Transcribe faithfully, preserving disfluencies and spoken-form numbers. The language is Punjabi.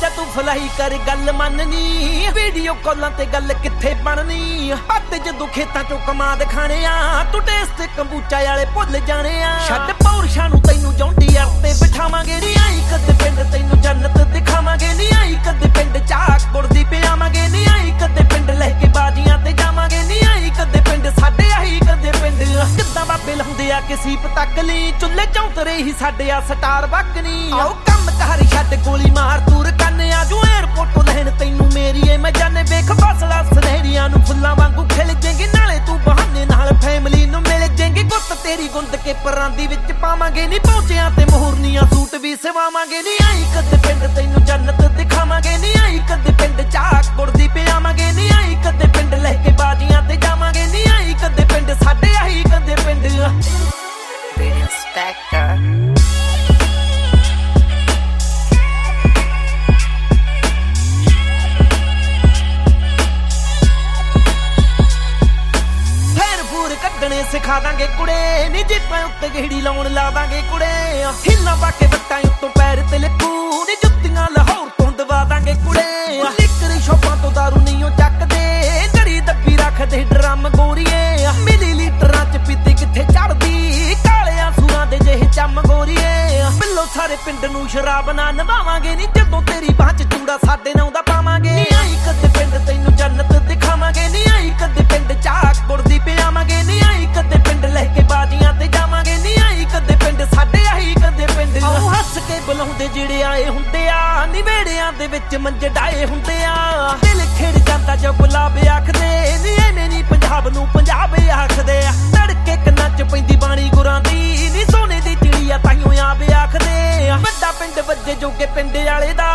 ਜਾ ਤੂੰ ਫਲਾਈ ਕਰ ਗੱਲ ਮੰਨਨੀ ਵੀਡੀਓ ਕਾਲਾਂ ਤੇ ਗੱਲ ਕਿੱਥੇ ਬਣਨੀ ਪੱਤ ਜਦੋਂ ਖੇਤਾਂ ਚੋਂ ਕਮਾਦ ਖਾਣੇ ਆ ਤੂੰ ਟੇਸਟ ਕੰਬੂਚਾ ਵਾਲੇ ਭੁੱਲ ਜਾਣੇ ਆ ਛੱਡ ਪੌਰਸ਼ਾਂ ਨੂੰ ਤੈਨੂੰ ਜੌਂਡੀ ਯਾਰ ਤੇ ਬਿਠਾਵਾਂਗੇ ਨੀ ਆਈ ਕਦੇ ਪਿੰਡ ਤੈਨੂੰ ਜੰਨਤ ਦਿਖਾਵਾਂਗੇ ਨੀ ਆਈ ਕਦੇ ਪਿੰਡ ਚਾਕ ਗੁਰਦੀ ਪਿਆਵਾਂਗੇ ਨੀ ਆਈ ਕਦੇ ਪਿੰਡ ਲੈ ਕੇ ਬਾਜੀਆਂ ਤੇ ਜਾਵਾਂਗੇ ਨੀ ਆਈ ਕਦੇ ਪਿੰਡ ਸਾਡੇ ਆਹੀ ਕਦੇ ਪਿੰਡ ਕਿੱਦਾਂ ਬਾਬੇ ਲਾਉਂਦੇ ਆ ਕਿਸੀਪ ਤੱਕ ਲਈ ਚੁੱਲੇ ਚੌਂਤਰੇ ਹੀ ਸਾਡੇ ਆ ਸਟਾਰ ਬੱਕਨੀ ਆਓ ਕੰਮ ਕਰ ਛੱਡ ਗੋਲੀ ਮਾਰ ਤੂਰ ਕੰਨ ਆ ਜੂ 에어ਪੋਰਟ ਲੈਣ ਤੈਨੂੰ ਮੇਰੀ ਏ ਮੈਂ ਜਾਣੇ ਵੇਖ ਫਸਲਾ ਸਨੇਰੀਆਂ ਨੂੰ ਫੁੱਲਾਂ ਵਾਂਗੂ ਖਿਲ ਜੇਗੀ ਨਾਲੇ ਤੂੰ ਬਹਾਨੇ ਨਾਲ ਫੈਮਿਲੀ ਨੂੰ ਮਿਲ ਜੇਗੀ ਗੁੱਤ ਤੇਰੀ ਗੁੰਦ ਕੇ ਪਰਾਂਦੀ ਵਿੱਚ ਪਾਵਾਂਗੇ ਨੀ ਪਹੁੰਚਿਆਂ ਤੇ ਮੋਹਰਨੀਆਂ ਸੂਟ ਵੀ ਸਵਾਵਾਂਗੇ ਨੀ ਆਈ ਕਦੇ ਪਿੰਡ ਤੈਨੂੰ ਜੰਨਤ ਦਿਖਾਵਾਂਗੇ ਨੀ ਆਈ ਕਦੇ ਪਿੰਡ ਚਾਕ ਗੁਰਦੀ ਪਿਆਵਾਂਗੇ ਨੀ ਆਈ ਕਦੇ ਪਿੰਡ ਲੈ ਕੇ ਬਾਜੀਆਂ ਤੇ ਜਾਵਾਂਗੇ ਨੀ ਆਈ ਕਦੇ ਪਿੰਡ ਸਾਡੇ ਆਹੀ ਕਦੇ ਪਿੰਡ Inspector ਕੱਢਣੇ ਸਿਖਾ ਦਾਂਗੇ ਕੁੜੇ ਨੀ ਜਿੱਪਾਂ ਉੱਤੇ ਗੇੜੀ ਲਾਉਣ ਲਾ ਦਾਂਗੇ ਕੁੜੇ ਹਿੱਲਾਂ ਬਾਕੇ ਵੱਟਾਂ ਉੱਤੋਂ ਪੈਰ ਤੇ ਲੱਕੂ ਨੀ ਜੁੱਤੀਆਂ ਲਾਹੌਰ ਤੋਂ ਦਵਾ ਦਾਂਗੇ ਕੁੜੇ ਨਿੱਕਰੀ ਸ਼ੋਪਾਂ ਤੋਂ ਦਾਰੂ ਨਹੀਂ ਉਹ ਚੱਕਦੇ ਜੜੀ ਦੱਬੀ ਰੱਖਦੇ ਡਰਮ ਗੋਰੀਏ ਮਿਲੀ ਲੀਟਰਾਂ ਚ ਪੀਤੀ ਕਿੱਥੇ ਚੜਦੀ ਕਾਲਿਆਂ ਸੂਰਾਂ ਦੇ ਜਿਹੇ ਚੰਮ ਗੋਰੀਏ ਬਿੱਲੋ ਸਾਰੇ ਪਿੰਡ ਨੂੰ ਸ਼ਰਾਬ ਨਾ ਨਵਾਵਾਂਗੇ ਨੀ ਜਦੋਂ ਤੇਰੀ ਬਾਹ ਚ ਚੂੜਾ ਸਾਡੇ ਨਾਂ ਦਾ ਪਾਵਾਂਗੇ ਨੀ ਆਈ ਕਦੇ ਪਿੰਡ ਤੈਨੂੰ ਜੰਨਤ ਦਿਖਾਵਾਂਗੇ ਨੀ ਆਈ ਕਦੇ ਪਿੰਡ ਚਾਕ ਗੁਰਦੀ ਪਿਆਵਾਂਗੇ ਨੀ ਆਈ ਕਦੇ ਪਿੰਡ ਲੈ ਕੇ ਬਾਜੀਆਂ ਤੇ ਜਾਵਾਂਗੇ ਨੀ ਆਈ ਕਦੇ ਪਿੰਡ ਸਾਡੇ ਆਹੀ ਕਦੇ ਪਿੰਡ ਆਉ ਹੱਸ ਕੇ ਬੁਲਾਉਂਦੇ ਜਿਹੜੇ ਆਏ ਹੁੰਦੇ ਆ ਨਿਵੇੜਿਆਂ ਦੇ ਵਿੱਚ ਮੰਜੇ ਡਾਏ ਹੁੰਦੇ ਆ ਦਿਲ ਖਿੜ ਜਾਂਦਾ ਜੋ ਗੁਲਾਬ ਆਖਦੇ ਨੀ ਇਹਨੇ ਨੀ ਪੰਜਾਬ ਨੂੰ ਪੰਜਾਬ ਆਖਦੇ ਆ ਤੜਕੇ ਕੰਨਾਂ ਚ ਪੈਂਦੀ ਬਾਣੀ ਗੁਰਾਂ ਦੀ ਨੀ ਸੋਨੇ ਦੀ ਚਿੜੀਆ ਤਾਈਓ ਆਪ ਆਖਦੇ ਵੱਡਾ ਪਿੰਡ ਵੱਜੇ ਜੋਗੇ ਪਿੰਡ ਵਾਲੇ ਦਾ